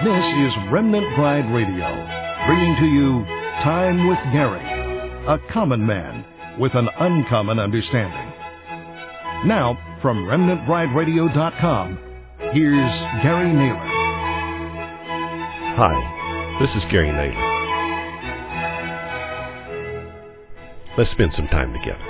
This is Remnant Pride Radio, bringing to you Time with Gary, a common man with an uncommon understanding. Now, from RemnantPrideRadio.com, here's Gary Naylor. Hi, this is Gary Naylor. Let's spend some time together.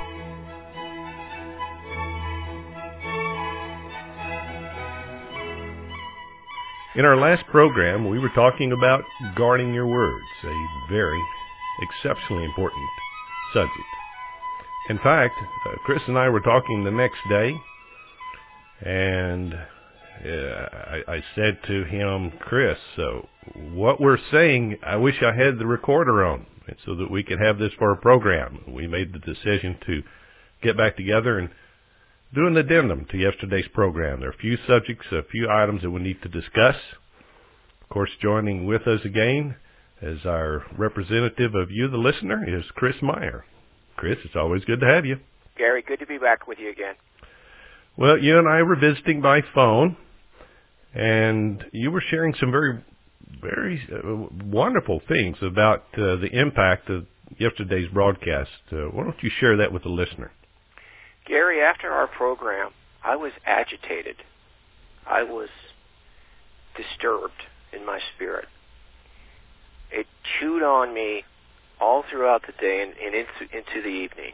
In our last program, we were talking about guarding your words, a very exceptionally important subject. In fact, Chris and I were talking the next day, and I said to him, Chris, what we're saying, I wish I had the recorder on so that we could have this for a program. We made the decision to get back together and do an addendum to yesterday's program. There are a few subjects, a few items that we need to discuss. Of course, joining with us again as our representative of you, the listener, is Chris Meyer. Chris, it's always good to have you. Gary, good to be back with you again. Well, you and I were visiting by phone, and you were sharing some very wonderful things about the impact of yesterday's broadcast. Why don't you share that with the listener? Gary, after our program, I was agitated. I was disturbed in my spirit. It chewed on me all throughout the day and into the evening.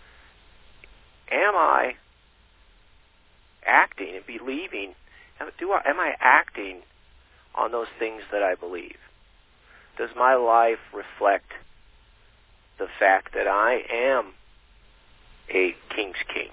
Am I acting and believing? Am I acting on those things that I believe? Does my life reflect the fact that I am a king's king?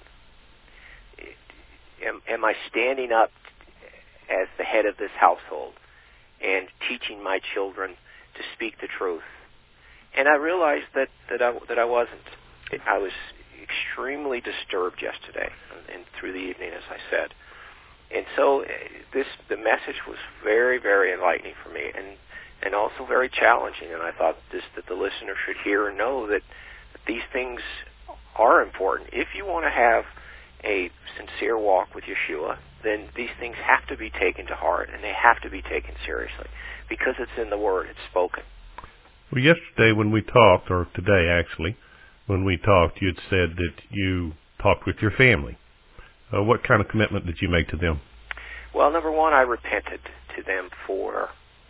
Am I standing up as the head of this household and teaching my children to speak the truth? And I realized that I wasn't. I was extremely disturbed yesterday and through the evening, as I said. And so the message was very, very enlightening for me and also very challenging. And I thought that the listener should hear and know that these things are important. If you want to have a sincere walk with Yeshua, then these things have to be taken to heart, and they have to be taken seriously because it's in the Word, it's spoken. Well, yesterday when we talked, or today actually, when we talked, you had said that you talked with your family. What kind of commitment did you make to them? Well, number one, I repented to them for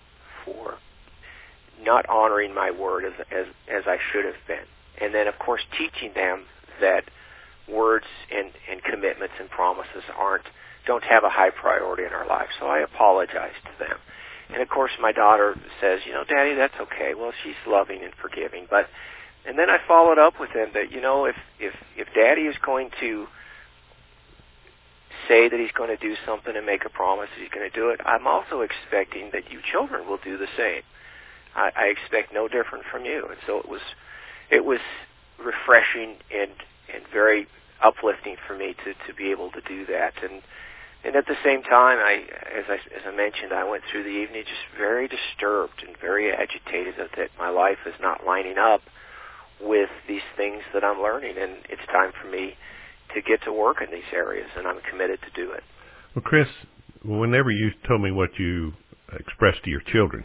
not honoring my word as I should have been. And then, of course, teaching them that words and commitments and promises don't have a high priority in our lives. So I apologized to them. And, of course, my daughter says, Daddy, that's okay. Well, she's loving and forgiving. And then I followed up with them that, if Daddy is going to say that he's going to do something and make a promise that he's going to do it, I'm also expecting that you children will do the same. I expect no different from you. And so it was refreshing and very uplifting for me to be able to do that. And at the same time, as I mentioned, I went through the evening just very disturbed and very agitated that my life is not lining up with these things that I'm learning, and it's time for me to get to work in these areas, and I'm committed to do it. Well, Chris, whenever you told me what you expressed to your children,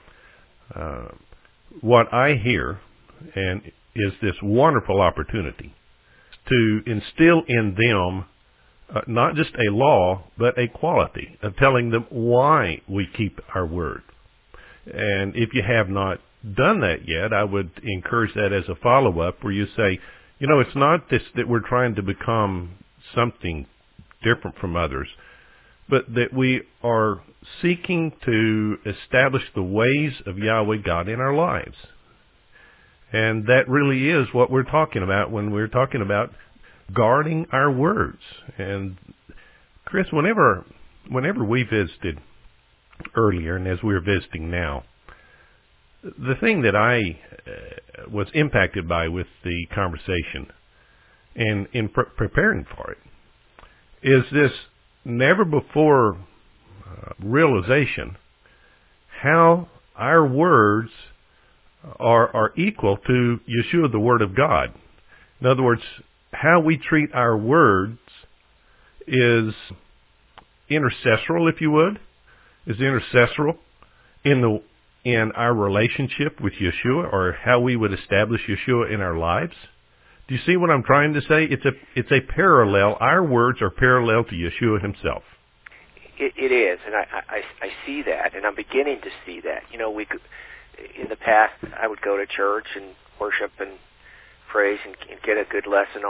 what I hear and is this wonderful opportunity to instill in them not just a law, but a quality of telling them why we keep our word. And if you have not done that yet, I would encourage that as a follow-up where you say, it's not this that we're trying to become something different from others, but that we are seeking to establish the ways of Yahweh God in our lives. And that really is what we're talking about when we're talking about guarding our words. And Chris, whenever we visited earlier, and as we're visiting now, the thing that I was impacted by with the conversation and in preparing for it is this never before realization how our words are equal to Yeshua, the Word of God. In other words, how we treat our words is intercessoral, if you would, is intercessoral in our relationship with Yeshua, or how we would establish Yeshua in our lives? Do you see what I'm trying to say? It's a parallel. Our words are parallel to Yeshua himself. It is, and I see that, and I'm beginning to see that. You know, in the past, I would go to church and worship and praise and get a good lesson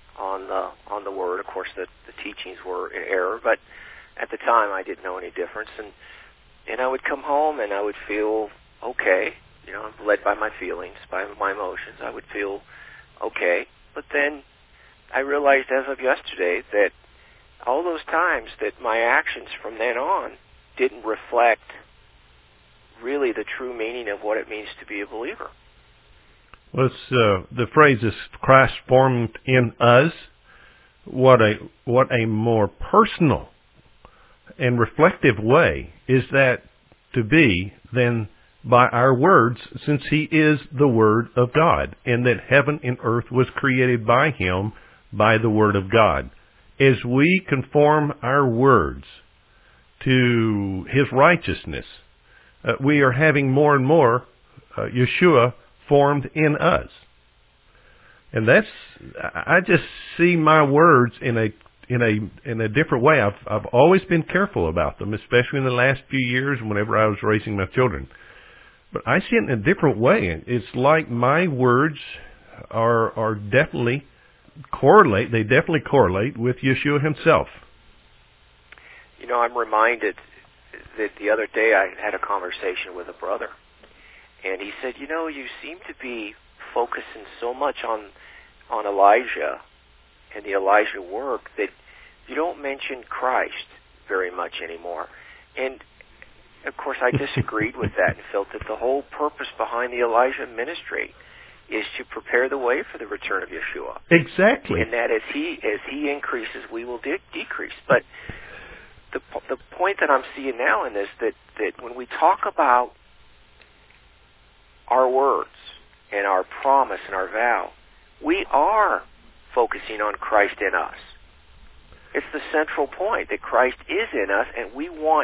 on the Word. Of course, the teachings were in error, but at the time, I didn't know any difference. And I would come home and I would feel okay. You know, I'm led by my feelings, by my emotions. I would feel okay. But then I realized as of yesterday that all those times that my actions from then on didn't reflect really the true meaning of what it means to be a believer. Well, the phrase is Christ formed in us. What a more personal and reflective way is that to be than by our words, since he is the Word of God, and that heaven and earth was created by him by the Word of God. As we conform our words to his righteousness, we are having more and more Yeshua formed in us. And I just see my words in a different way. I've always been careful about them, especially in the last few years whenever I was raising my children. But I see it in a different way. It's like my words are definitely correlate. They definitely correlate with Yeshua himself. You know, I'm reminded that the other day I had a conversation with a brother, and he said, you know, you seem to be focusing so much on Elijah and the Elijah work that you don't mention Christ very much anymore. And of course, I disagreed with that and felt that the whole purpose behind the Elijah ministry is to prepare the way for the return of Yeshua. Exactly. And that as he increases, we will decrease. But the point that I'm seeing now in this, that when we talk about our words and our promise and our vow, we are focusing on Christ in us. It's the central point that Christ is in us, and we want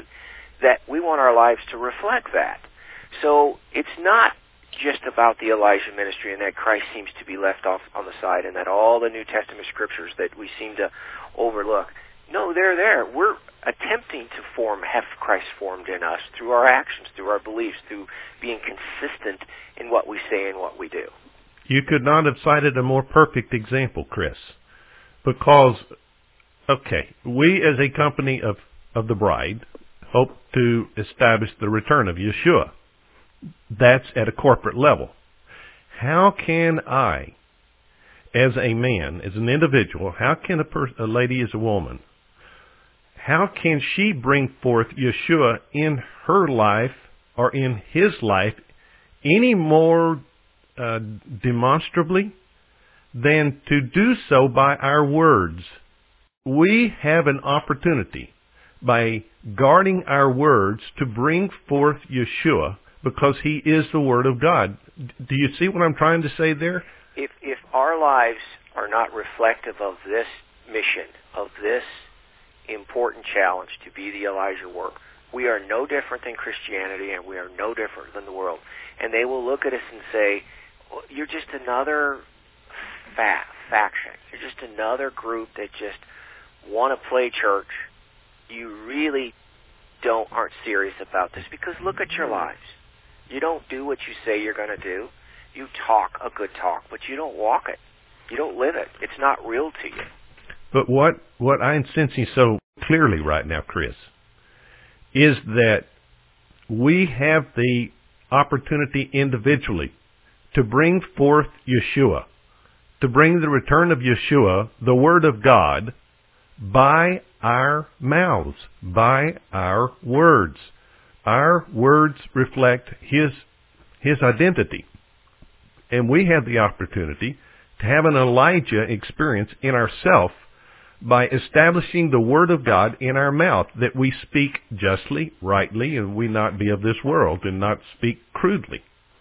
our lives to reflect that. So it's not just about the Elijah ministry and that Christ seems to be left off on the side and that all the New Testament scriptures that we seem to overlook. No, they're there. We're attempting to have Christ formed in us through our actions, through our beliefs, through being consistent in what we say and what we do. You could not have cited a more perfect example, Chris, because, okay, we as a company of the bride hope to establish the return of Yeshua. That's at a corporate level. How can I, as a man, as an individual, how can a lady as a woman, how can she bring forth Yeshua in her life or in his life any more demonstrably than to do so by our words? We have an opportunity by guarding our words to bring forth Yeshua because he is the Word of God. Do you see what I'm trying to say there? If our lives are not reflective of this mission, of this important challenge to be the Elijah work, we are no different than Christianity and we are no different than the world. And they will look at us and say, well, you're just another faction. You're just another group that just want to play church. You really aren't serious about this because look at your lives. You don't do what you say you're going to do. You talk a good talk, but you don't walk it. You don't live it. It's not real to you. But what I'm sensing so clearly right now, Chris, is that we have the opportunity individually to bring forth Yeshua, to bring the return of Yeshua, the Word of God, by our mouths, by our words. Our words reflect his identity. And we have the opportunity to have an Elijah experience in ourselves by establishing the Word of God in our mouth, that we speak justly, rightly, and we not be of this world and not speak crudely.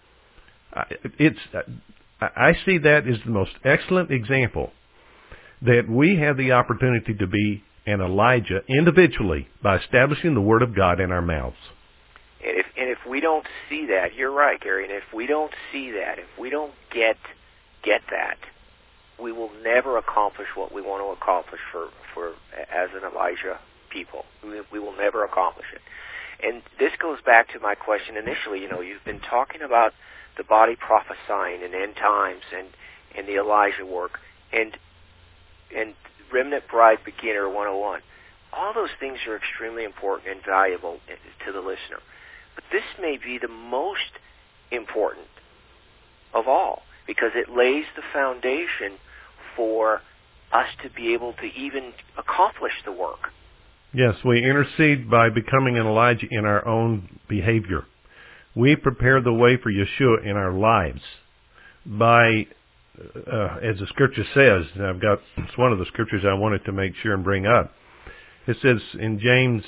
I see that as the most excellent example that we have the opportunity to be an Elijah individually by establishing the Word of God in our mouths. And if we don't see that, you're right, Gary. And if we don't see that, if we don't get that, we will never accomplish what we want to accomplish for as an Elijah people. We will never accomplish it. And this goes back to my question initially. You've been talking about the body prophesying and end times and the Elijah work and Remnant Bride Beginner 101. All those things are extremely important and valuable to the listener. But this may be the most important of all, because it lays the foundation for us to be able to even accomplish the work. Yes, we intercede by becoming an Elijah in our own behavior. We prepare the way for Yeshua in our lives by, as the Scripture says, and it's one of the Scriptures I wanted to make sure and bring up. It says in James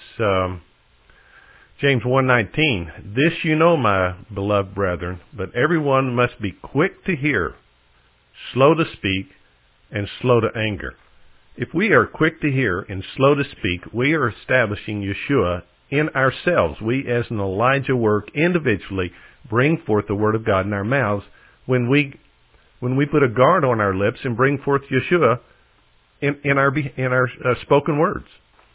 1:19, "This you know, my beloved brethren, but everyone must be quick to hear, slow to speak, and slow to anger." If we are quick to hear and slow to speak, we are establishing Yeshua in ourselves. We, as an Elijah work, individually bring forth the Word of God in our mouths when we put a guard on our lips and bring forth Yeshua in our spoken words.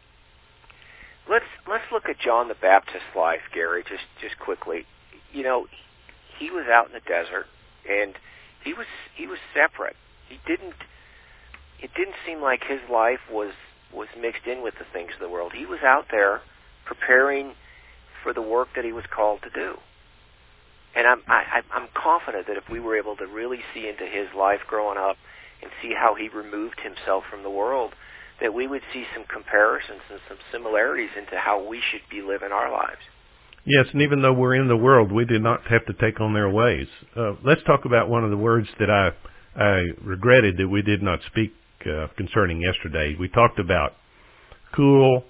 Let's look at John the Baptist's life, Gary, just quickly. He was out in the desert, and he was separate. It didn't seem like his life was mixed in with the things of the world. He was out there preparing for the work that he was called to do. And I'm confident that if we were able to really see into his life growing up and see how he removed himself from the world, that we would see some comparisons and some similarities into how we should be living our lives. Yes, and even though we're in the world, we did not have to take on their ways. Let's talk about one of the words that I regretted that we did not speak concerning yesterday. We talked about cool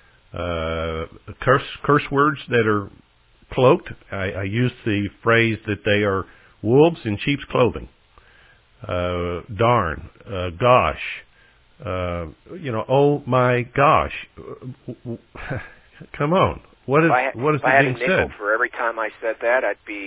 curse words that are cloaked. I used the phrase that they are wolves in sheep's clothing. Darn, gosh, oh my gosh. Come on. What is being said? If I had a nickel for every time I said that, I'd be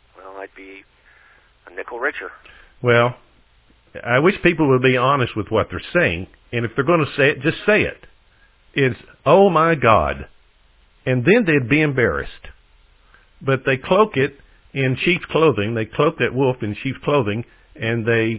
a nickel richer. Well, I wish people would be honest with what they're saying, and if they're going to say it, just say it. It's, oh my God. And then they'd be embarrassed. But they cloak it in sheep's clothing. They cloak that wolf in sheep's clothing, and they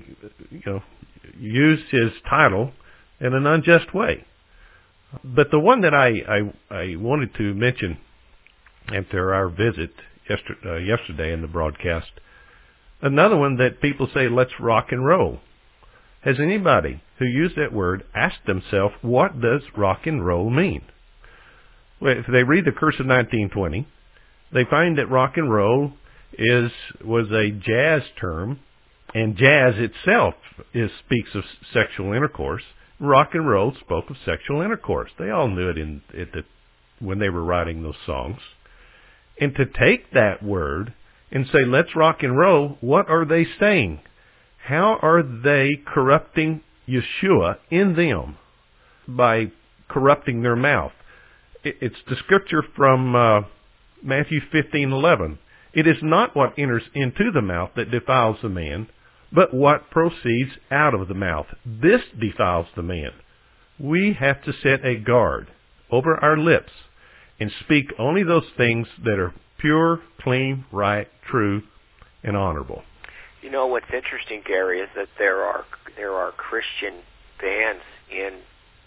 use his title in an unjust way. But the one that I wanted to mention after our visit yesterday in the broadcast, another one that people say, let's rock and roll. Has anybody who used that word asked themselves, what does rock and roll mean? Well, if they read the Curse of 1920, they find that rock and roll was a jazz term, and jazz itself speaks of sexual intercourse. Rock and roll spoke of sexual intercourse. They all knew it when they were writing those songs. And to take that word and say, let's rock and roll, what are they saying? How are they corrupting Yeshua in them by corrupting their mouth? It's the scripture from Matthew 15:11. It is not what enters into the mouth that defiles the man, but what proceeds out of the mouth. This defiles the man. We have to set a guard over our lips and speak only those things that are pure, clean, right, true, and honorable. You know what's interesting, Gary, is that there are Christian bands in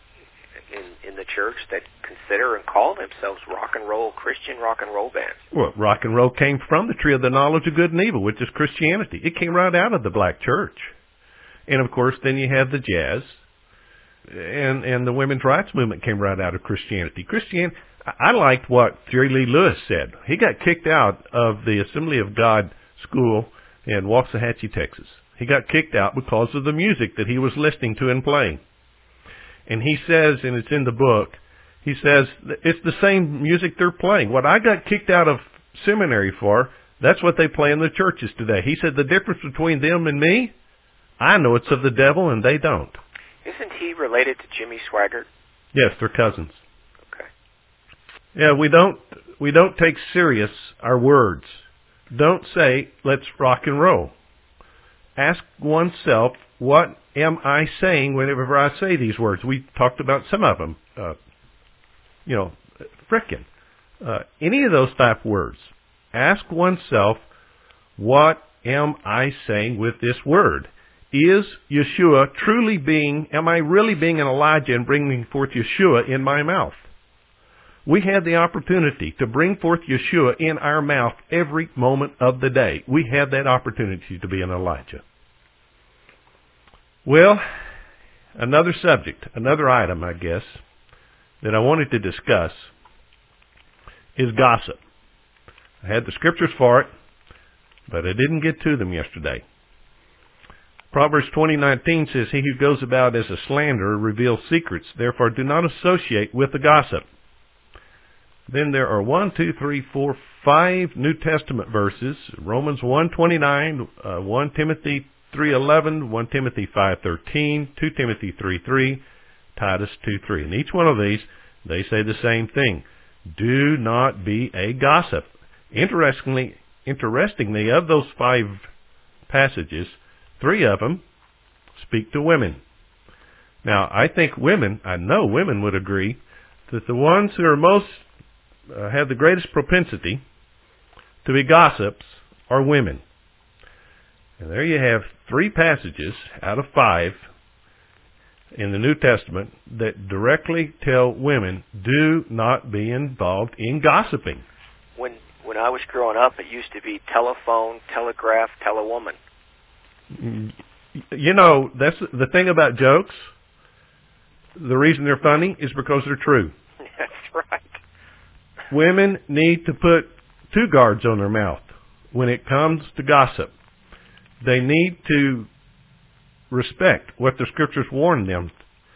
the church that consider and call themselves Christian rock and roll bands. Well, rock and roll came from the tree of the knowledge of good and evil, which is Christianity. It came right out of the black church. And of course, then you have the jazz, and the women's rights movement came right out of Christianity. I liked what Jerry Lee Lewis said. He got kicked out of the Assembly of God school in Waxahachie, Texas. He got kicked out because of the music that he was listening to and playing. And he says, and it's in the book, he says, it's the same music they're playing. What I got kicked out of seminary for, that's what they play in the churches today. He said, the difference between them and me, I know it's of the devil and they don't. Isn't he related to Jimmy Swaggart? Yes, they're cousins. Okay. Yeah, we don't we don't take serious our words. Don't say, let's rock and roll. Ask oneself, what am I saying whenever I say these words? We talked about some of them. Frickin'. Any of those type words. Ask oneself, what am I saying with this word? Is Yeshua truly am I really being an Elijah and bringing forth Yeshua in my mouth? We have the opportunity to bring forth Yeshua in our mouth every moment of the day. We have that opportunity to be an Elijah. Well, another subject, another item, I guess, that I wanted to discuss is gossip. I had the scriptures for it, but I didn't get to them yesterday. Proverbs 20:19 says, he who goes about as a slanderer reveals secrets. Therefore, do not associate with the gossip. Then there are 5 New Testament verses. Romans 1:29, 1 Timothy 3:11, 1 Timothy 5:13, 2 Timothy 3:3, Titus 2:3. And each one of these, they say the same thing. Do not be a gossip. Interestingly, of those 5 passages, 3 of them speak to women. Now, I know women would agree that the ones who are most have the greatest propensity to be gossips are women. And there you have 3 passages out of 5 in the New Testament that directly tell women, do not be involved in gossiping. When I was growing up, it used to be telephone, telegraph, telewoman. That's the thing about jokes. The reason they're funny is because they're true. That's right. Women need to put 2 guards on their mouth when it comes to gossip. They need to respect what the scriptures warn them.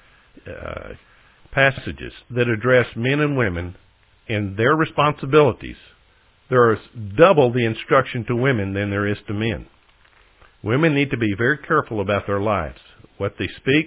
Passages that address men and women and their responsibilities. There is double the instruction to women than there is to men. Women need to be very careful about their lives, what they speak,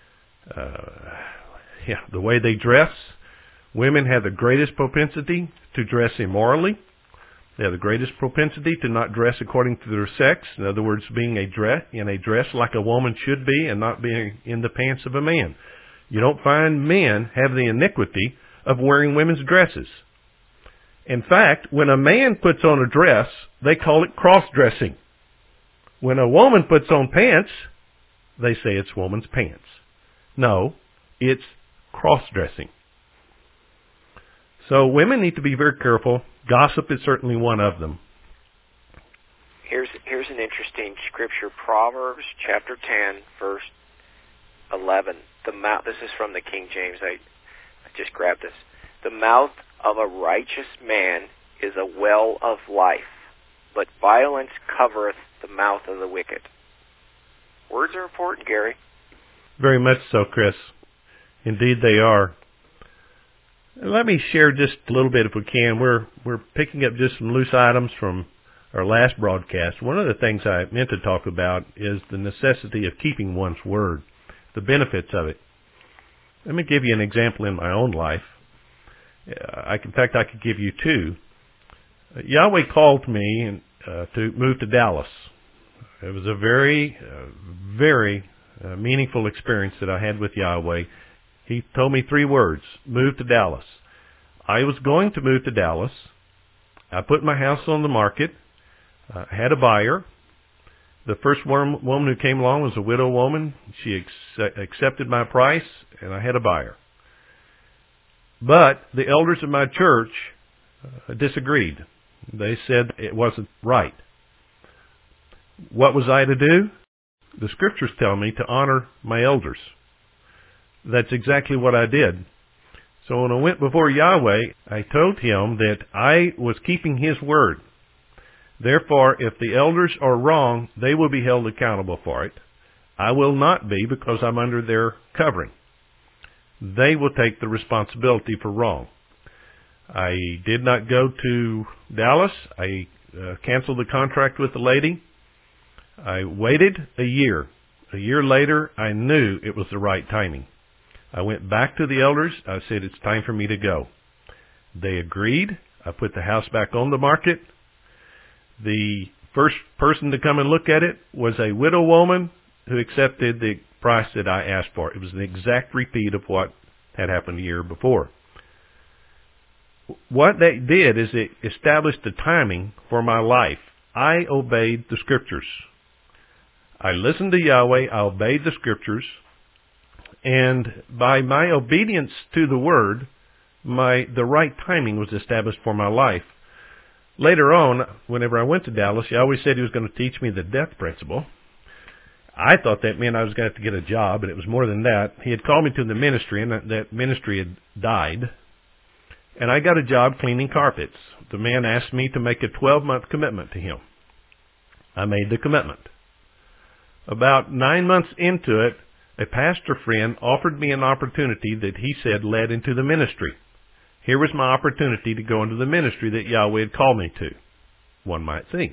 the way they dress. Women have the greatest propensity to dress immorally. They have the greatest propensity to not dress according to their sex. In other words, being in a dress like a woman should be and not being in the pants of a man. You don't find men have the iniquity of wearing women's dresses. In fact, when a man puts on a dress, they call it cross-dressing. When a woman puts on pants, they say it's woman's pants. No, it's cross-dressing. So women need to be very careful. Gossip is certainly one of them. Here's an interesting scripture, Proverbs chapter 10, verse 11. This is from the King James. I just grabbed this. The mouth of a righteous man is a well of life, but violence covereth the mouth of the wicked. Words are important, Gary. Very much so, Chris. Indeed they are. Let me share just a little bit if we can. We're picking up just some loose items from our last broadcast. One of the things I meant to talk about is the necessity of keeping one's word, the benefits of it. Let me give you an example in my own life. In fact, I could give you 2. Yahweh called me to move to Dallas. It was a very, very meaningful experience that I had with Yahweh. He told me 3 words, move to Dallas. I was going to move to Dallas. I put my house on the market. I had a buyer. The first woman who came along was a widow woman. She accepted my price, and I had a buyer. But the elders of my church disagreed. They said it wasn't right. What was I to do? The scriptures tell me to honor my elders. That's exactly what I did. So when I went before Yahweh, I told him that I was keeping his word. Therefore, if the elders are wrong, they will be held accountable for it. I will not be, because I'm under their covering. They will take the responsibility for wrong. I did not go to Dallas. I canceled the contract with the lady. I waited a year. A year later, I knew it was the right timing. I went back to the elders. I said, it's time for me to go. They agreed. I put the house back on the market. The first person to come and look at it was a widow woman who accepted the price that I asked for. It was an exact repeat of what had happened a year before. What they did is it established the timing for my life. I obeyed the Scriptures. I listened to Yahweh, I obeyed the Scriptures, and by my obedience to the Word, the right timing was established for my life. Later on, whenever I went to Dallas, he always said he was going to teach me the death principle. I thought that meant I was going to have to get a job, and it was more than that. He had called me to the ministry, and that ministry had died. And I got a job cleaning carpets. The man asked me to make a 12-month commitment to him. I made the commitment. About 9 months into it, a pastor friend offered me an opportunity that he said led into the ministry. Here was my opportunity to go into the ministry that Yahweh had called me to, one might think.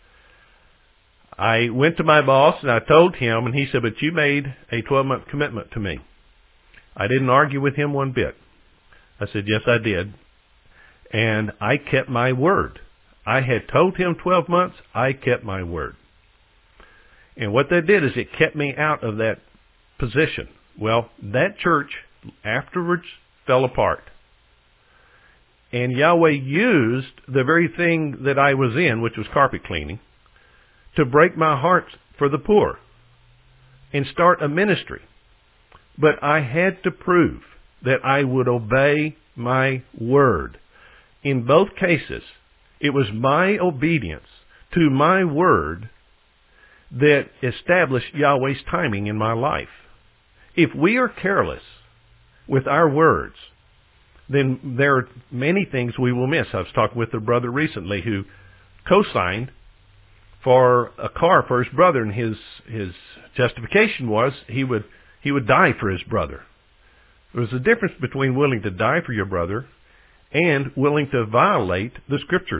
I went to my boss and I told him, and he said, but you made a 12-month commitment to me. I didn't argue with him one bit. I said, yes, I did. And I kept my word. I had told him 12 months, I kept my word. And what that did is it kept me out of that position. Well, that church afterwards fell apart. And Yahweh used the very thing that I was in, which was carpet cleaning, to break my heart for the poor and start a ministry. But I had to prove that I would obey my word. In both cases, it was my obedience to my word that established Yahweh's timing in my life. If we are careless with our words, then there are many things we will miss. I was talking with a brother recently who co-signed for a car for his brother, and his justification was he would die for his brother. There was a difference between willing to die for your brother and willing to violate the Scriptures.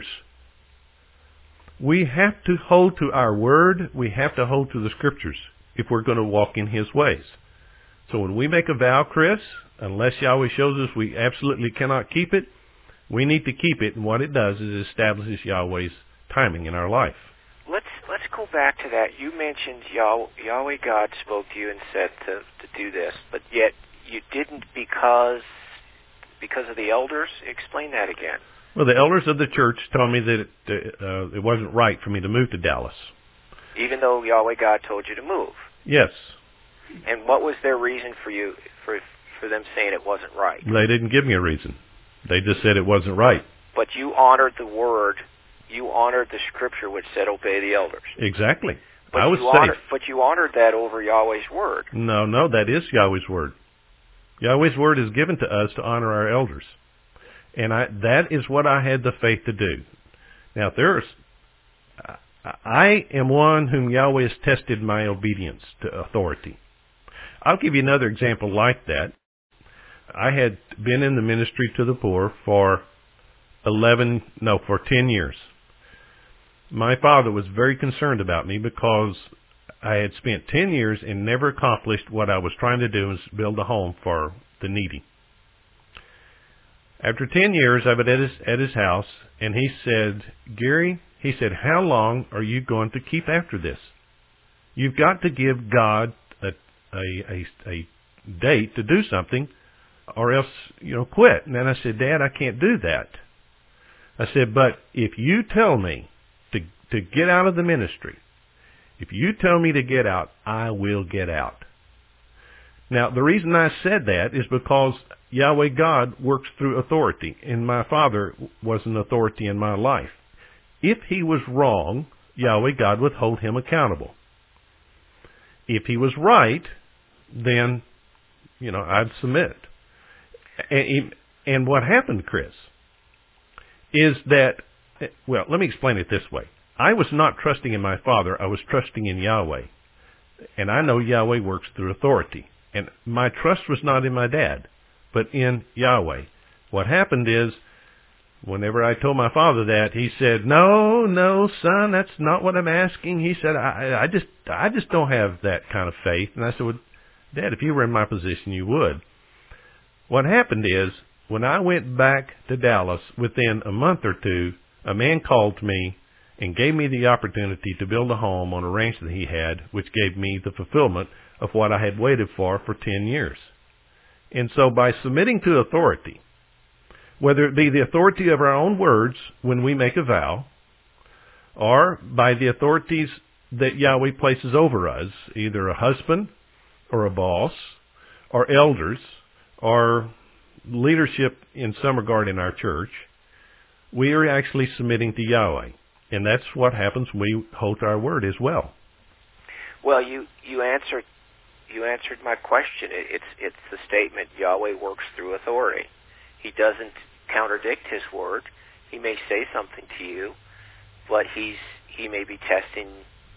We have to hold to our word. We have to hold to the Scriptures if we're going to walk in His ways. So when we make a vow, Chris, unless Yahweh shows us we absolutely cannot keep it, we need to keep it. And what it does is it establishes Yahweh's timing in our life. Let's go back to that. You mentioned Yahweh God spoke to you and said to do this, but yet you didn't because of the elders. Explain that again. Well, the elders of the church told me that it wasn't right for me to move to Dallas. Even though Yahweh God told you to move? Yes. And what was their reason for you for them saying it wasn't right? They didn't give me a reason. They just said it wasn't right. But you honored the word. You honored the Scripture which said obey the elders. Exactly. But I was safe. But you honored that over Yahweh's word. No, that is Yahweh's word. Yahweh's word is given to us to honor our elders. And that is what I had the faith to do. Now, I am one whom Yahweh has tested my obedience to authority. I'll give you another example like that. I had been in the ministry to the poor for 10 years. My father was very concerned about me because I had spent 10 years and never accomplished what I was trying to do, was build a home for the needy. After 10 years, I was at his house, and he said, Gary, he said, how long are you going to keep after this? You've got to give God a date to do something, or else, quit. And then I said, Dad, I can't do that. I said, but if you tell me to get out of the ministry, if you tell me to get out, I will get out. Now, the reason I said that is because Yahweh God works through authority, and my father was an authority in my life. If he was wrong, Yahweh God would hold him accountable. If he was right, then, I'd submit. And what happened, Chris, is that, well, let me explain it this way. I was not trusting in my father. I was trusting in Yahweh. And I know Yahweh works through authority. And my trust was not in my dad, but in Yahweh. What happened is, whenever I told my father that, he said, no, son, that's not what I'm asking. He said, I just don't have that kind of faith. And I said, well, Dad, if you were in my position, you would. What happened is, when I went back to Dallas, within a month or two, a man called me and gave me the opportunity to build a home on a ranch that he had, which gave me the fulfillment of what I had waited for 10 years. And so by submitting to authority, whether it be the authority of our own words when we make a vow, or by the authorities that Yahweh places over us, either a husband or a boss or elders or leadership in some regard in our church, we are actually submitting to Yahweh. And that's what happens when we hold our word as well. Well, you answered my question. It's the statement, Yahweh works through authority. He doesn't contradict his word. He may say something to you, but he may be testing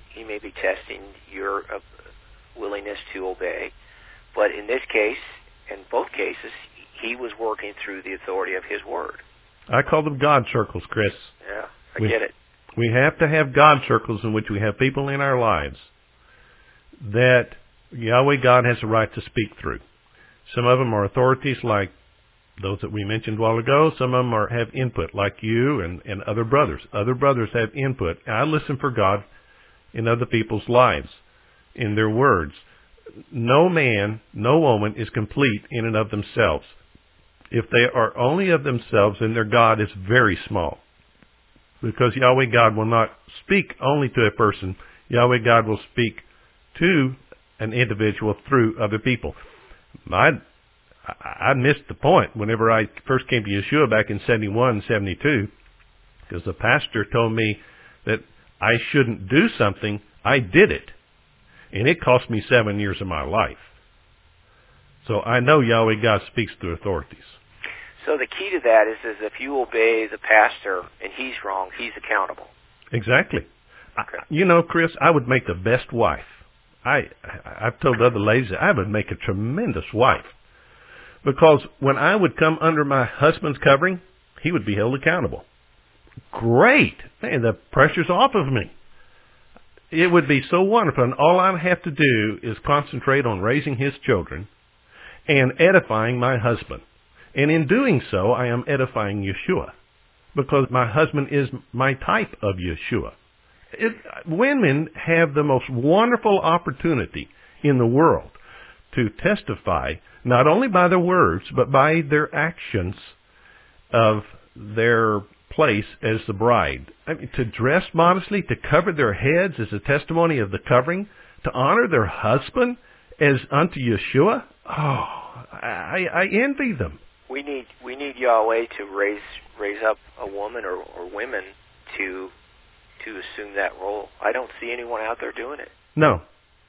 your willingness to obey. But in this case, in both cases, he was working through the authority of his word. I call them God circles, Chris. Yeah, I get it. We have to have God circles in which we have people in our lives that Yahweh God has a right to speak through. Some of them are authorities like those that we mentioned a while ago. Some of them have input like you and other brothers. Other brothers have input. I listen for God in other people's lives, in their words. No man, no woman is complete in and of themselves. If they are only of themselves, then their God is very small. Because Yahweh God will not speak only to a person. Yahweh God will speak to an individual through other people. I missed the point whenever I first came to Yeshua back in 71, 72, because the pastor told me that I shouldn't do something. I did it. And it cost me 7 years of my life. So I know Yahweh God speaks through authorities. So the key to that is if you obey the pastor and he's wrong, he's accountable. Exactly. Okay. You know, Chris, I would make the best wife. I've told other ladies that I would make a tremendous wife. Because when I would come under my husband's covering, he would be held accountable. Great. Man, the pressure's off of me. It would be so wonderful. And all I have to do is concentrate on raising his children and edifying my husband. And in doing so, I am edifying Yeshua. Because my husband is my type of Yeshua. Women have the most wonderful opportunity in the world to testify, not only by their words, but by their actions of their place as the bride. I mean, to dress modestly, to cover their heads as a testimony of the covering, to honor their husband as unto Yeshua. Oh, I envy them. We need Yahweh to raise up a woman or women to assume that role. I don't see anyone out there doing it. No,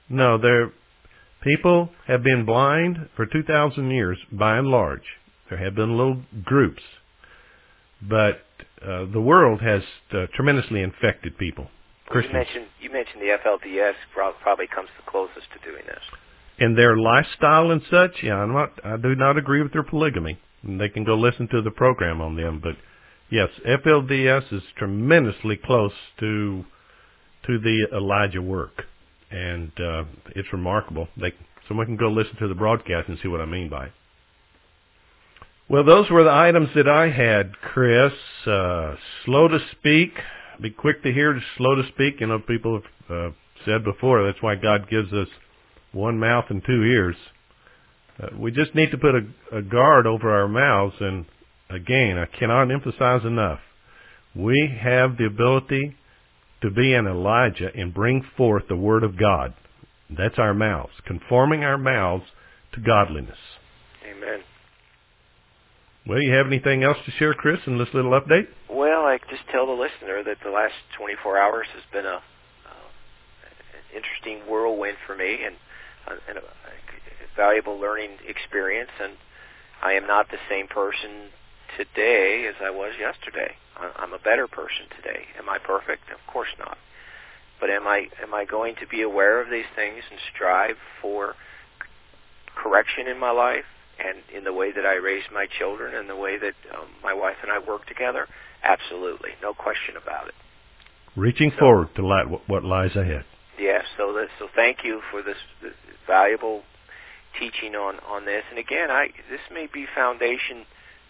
people have been blind for 2,000 years, by and large. There have been little groups, but the world has tremendously infected people. Well, you mentioned the FLDS probably comes the closest to doing this. In their lifestyle and such, yeah, I do not agree with their polygamy. And they can go listen to the program on them, but yes, FLDS is tremendously close to the Elijah work, and it's remarkable. Someone can go listen to the broadcast and see what I mean by it. Well, those were the items that I had, Chris. Slow to speak, be quick to hear, slow to speak. You know, people have said before, that's why God gives us one mouth and two ears. We just need to put a guard over our mouths, and again, I cannot emphasize enough, we have the ability to be an Elijah and bring forth the Word of God. That's our mouths, conforming our mouths to godliness. Amen. Well, you have anything else to share, Chris, in this little update? Well, I just tell the listener that the last 24 hours has been an interesting whirlwind for me and a valuable learning experience, and I am not the same person today as I was yesterday. I'm a better person today. Am I perfect? Of course not. But am I going to be aware of these things and strive for correction in my life and in the way that I raise my children and the way that my wife and I work together? Absolutely. No question about it. Reaching forward to what lies ahead. Yes. So thank you for this valuable teaching on this. And again, this may be foundation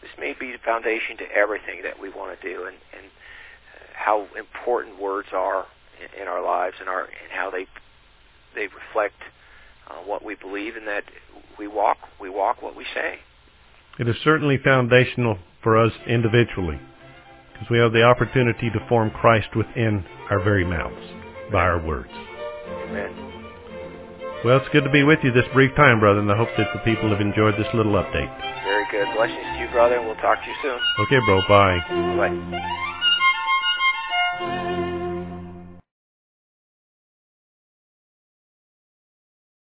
This may be the foundation to everything that we want to do, and how important words are in our lives, and how they reflect what we believe, and that we walk what we say. It is certainly foundational for us individually, because we have the opportunity to form Christ within our very mouths by our words. Amen. Well, it's good to be with you this brief time, brother, and I hope that the people have enjoyed this little update. Very good. Blessings to you, brother, and we'll talk to you soon. Okay, bro. Bye. Bye.